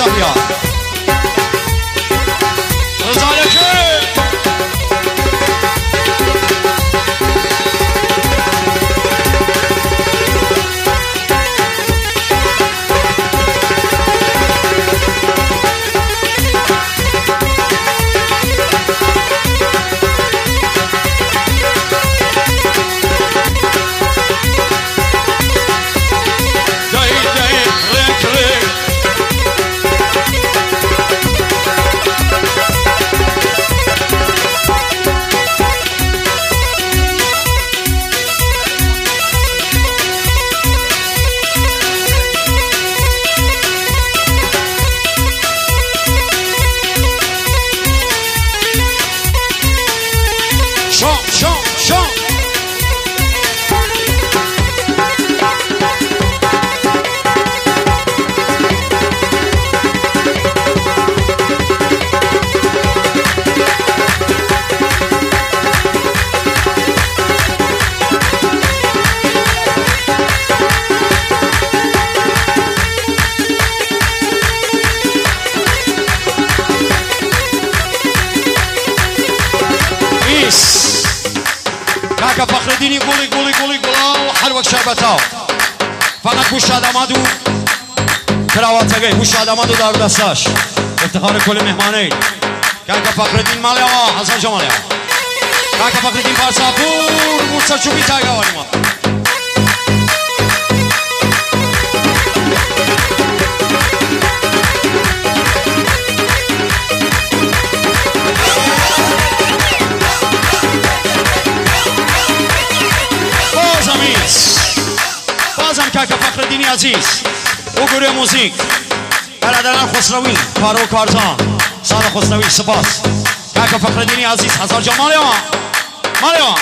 شهریار رضایکه کاکا فخرالدینی گولی گولی گولی گولا و حلوک شربتا فقط گوش آدمادو کراواتگی گوش آدمادو دار دستاش افتخار کل مهمانه کاکا فخرالدین مالی آوا حسن جا مالی آوا کاکا فخرالدین پارساپور موسا چوبی تایگا والی ما بازم کاکا فخرالدینی عزیز او گروه موزیک برادران خسروی فاروق کارزان سال خسروی سپاس کاکا فخرالدینی عزیز هزار جان مالی آن مالی آن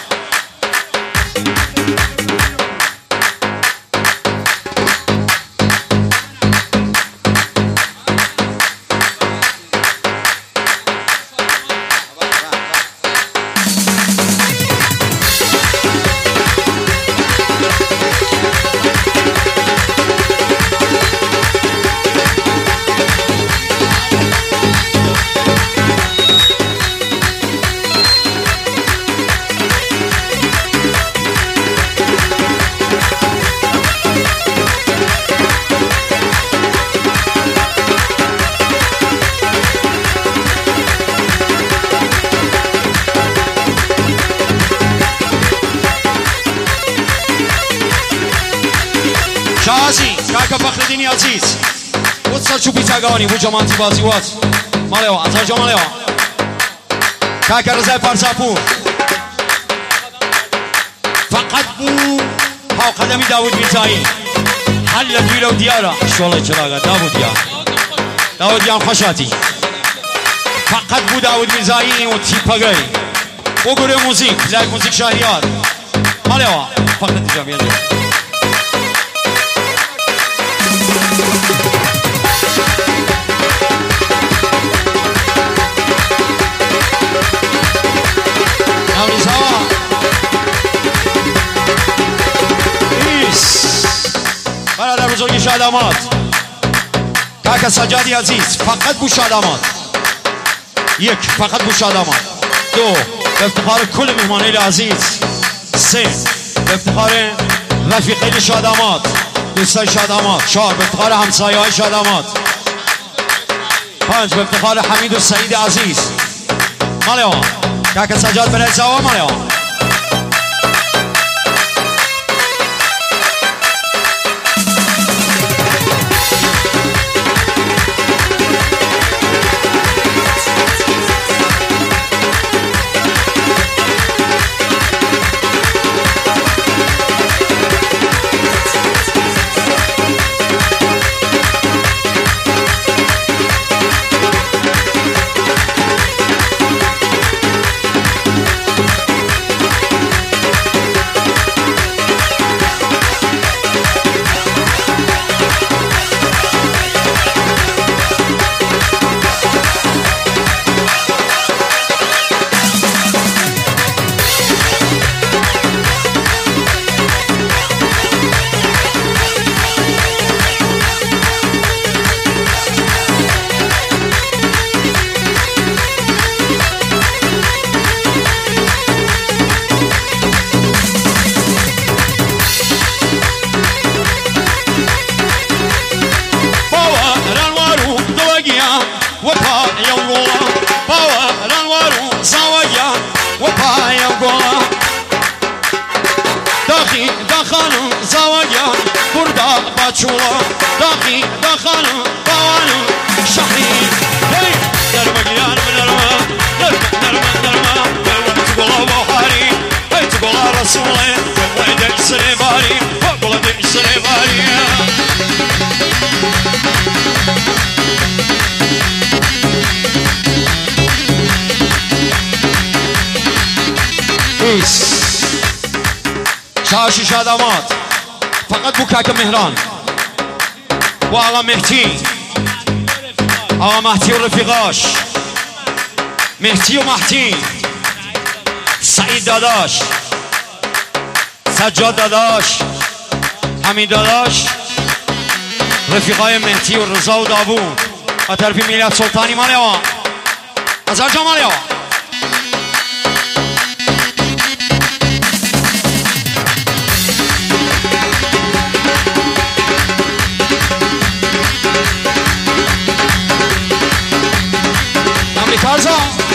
شازی کاکا فخرالدینی عزیز بود سر چوبی تاگانی بود جمانتی بازی وات مالیو ازار جا مالیو کاکا رضای پارساپور فقط بو ها قدمی داود میرزایی حل دویلو دیارا شوالای چراغا داود دیان خوشاتی فقط بو داود میرزایی و تیپاگی او گروه موزیک لایک موزیک شهریار مالیو فقط جامعه برادر بزرگی شادامات کاکا سجادی عزیز فقط بو شادامات یک فقط بو شادامات دو به افتخار کل مهمانه عزیز سه به افتخار رفیقین شادامات دوستای شادامات چهار به افتخار همسایه های شادامات پنج به افتخار حمید و سعید عزیز مالیوان کاکا سجاد برای زوا مالیوان داخی داخانم زاویان بردا باچولا داخی داخانم باوانم شهری درمگیان درما تقولا بوهاری تقولا رسوله ويدك سريباري وقلت سريباري شاشي شادامات فقط بوكاك مهران وآغا مهتي آغا مهتي ورفيقاش مهتي ومهتي سعيد داداش سجاد داداش حمید داداش رفیقای مهدی و رضا و داوود از طرف میلاد سلطانی مالیوا هزار جا مالیوا امریکارزا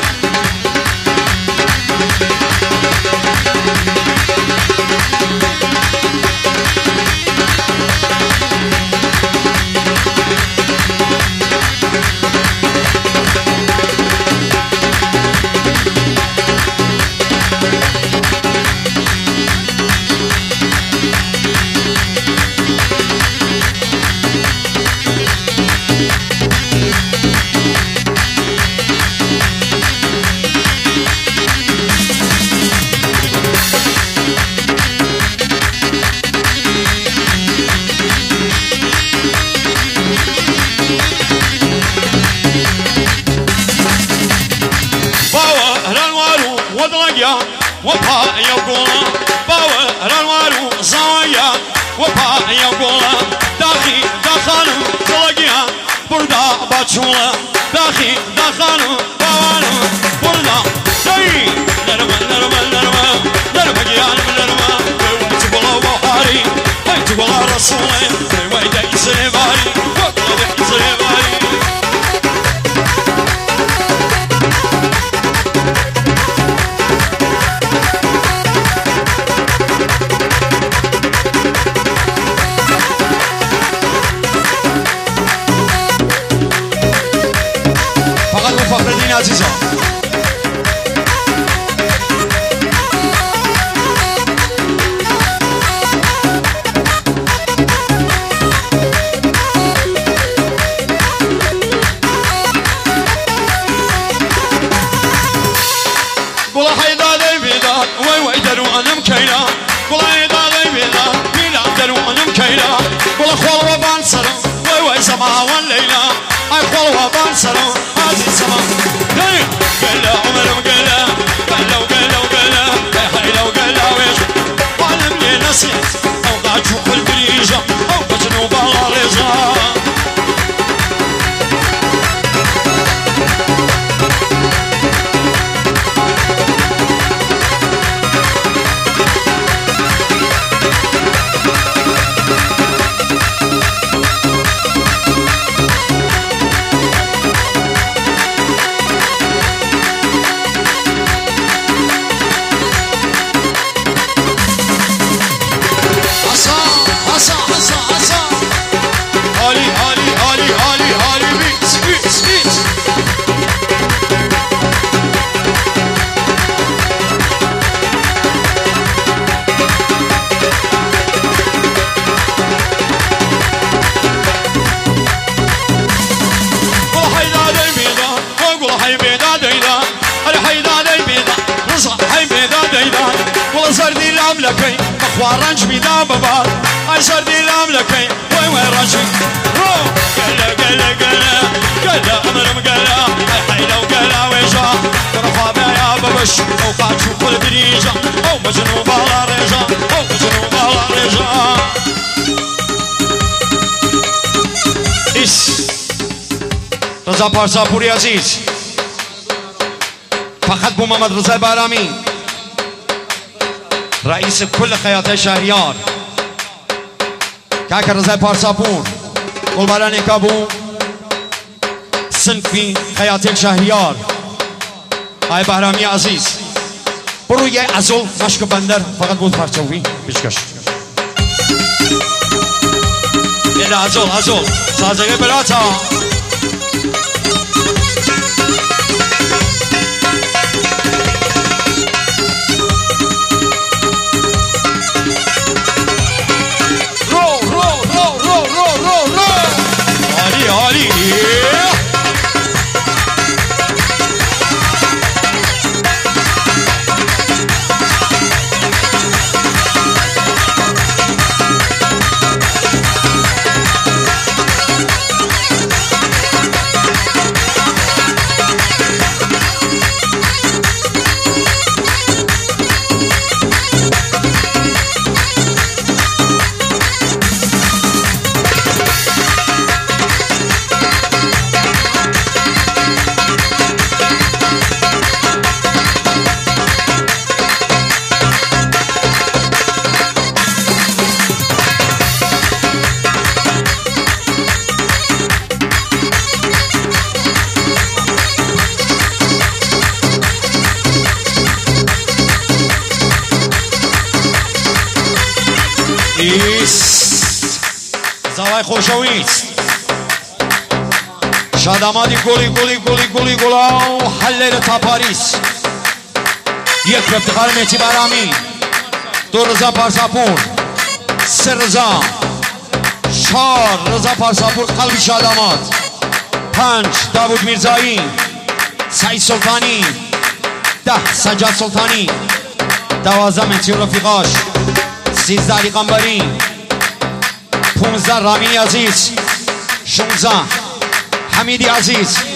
وبا يقولا باوى الوارو زاوية وبا يقولا داخي دخانو تلاقيها بردا باتشولا داخي دخانو باوانو بردا داي نرمى نرمى نرمى نرمى جيان من نرمى تقولا بوهاري تقولا رسولي ويدك سريباري وقلبك سريباري فخردین عزیزان قولا حيدادي بيداد وي درو انم كيلا قولا حيدادي بيداد ميلاد درو انم كيلا قولا خول وبان سرم وي سما والليلة اي خول وبان سرم عزيز سما قلا عمرم قلا قلا وقلا وقلا هيلا وقلا ويش وعلمني نسيت او قاعد شوف البريجة او بجنوب على رجا زردي لاملكي مخوارنج بيدا بابا اي زردي لاملكي وي وي رجي رو قلا قلا قلا قلا امرم قلا اي حيلا وقلا ويجا رفع يا بابش او قاعد شوف البريجة او مجنوب على رجا او مجنوب على رجا ايش رضا پارساپوری عزیز فقط بو محمد رضا بارمی رئيس كل خياطة شهريار كاكا رضا پارساپور قلبراني كابو صنفي خياطة شهريار هاي بهرامي عزيز بروي ازول مشك بندر فقط بود پارچوی بشکش میده ازول سازگه بلاتا عالی زوای خوشویست شادامادی گلی گلاو حلل تا پاریس یک به افتخار مهدی برامی 2 رضا پارساپور 3 رضا 4 رضا پارساپور قلبی شاداماد 5 داوود میرزایی سعید سلطانی 10 سجاد سلطانی 12 مهدی رفیقاش 13 علی قنبری 15 رامین عزیز 16 حمیدی عزیز